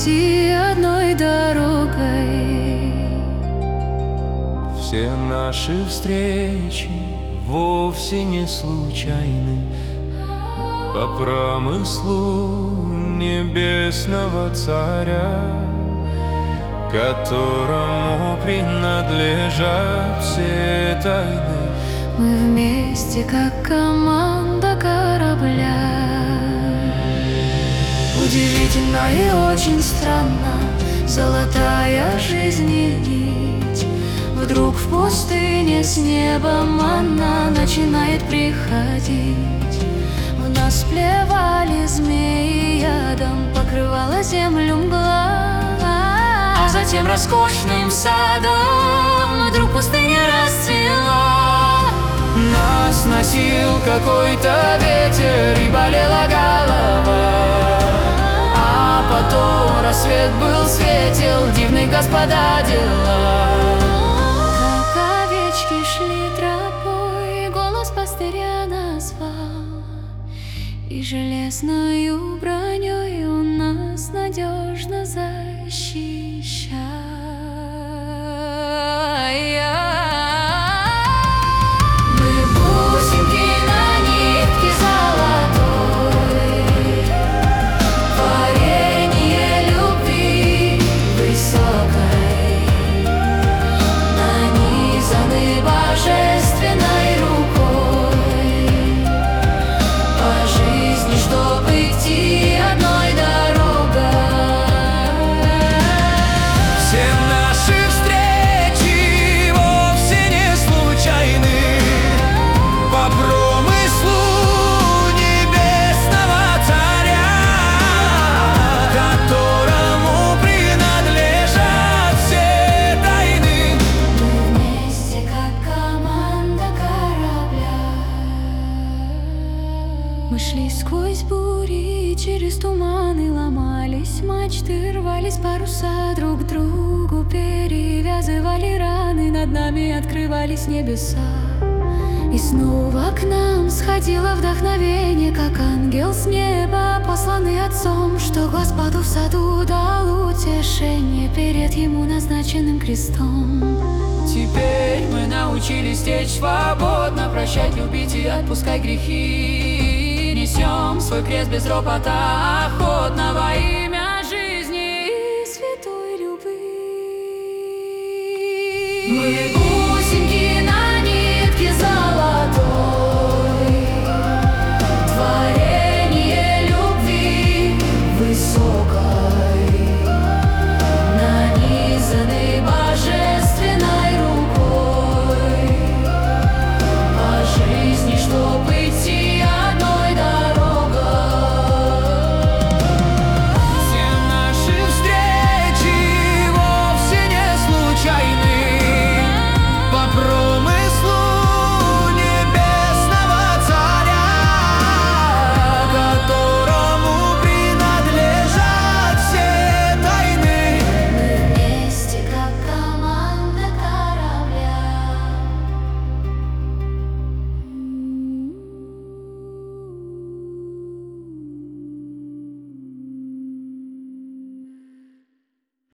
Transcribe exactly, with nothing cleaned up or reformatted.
идти одной дорогой. Все наши встречи вовсе не случайны. По промыслу небесного царя, которому принадлежат все тайны. Мы вместе, как команда корабля. Удивительно и очень странно, золотая жизнь и нить. Вдруг в пустыне с неба манна начинает приходить. В нас плевали змеи ядом, покрывала землю мгла. А затем роскошным садом вдруг пустыня расцвела. Нас носил какой-то ветер и болела голова. А потом рассвет был светел, дивных, господа, дела. Как овечки шли тропой, голос пастыря назвал, и железною броней он нас надежно защищал. Мы шли сквозь бури, через туманы ломались мачты, рвались паруса друг к другу, перевязывали раны, над нами открывались небеса. И снова к нам сходило вдохновение, как ангел с неба, посланный отцом, что Господу в саду дал утешение перед ему назначенным крестом. Теперь мы научились течь свободно, прощать, любить и отпускать грехи. Несем свой крест без ропота, охотно во имя жизни и святой любви. Мы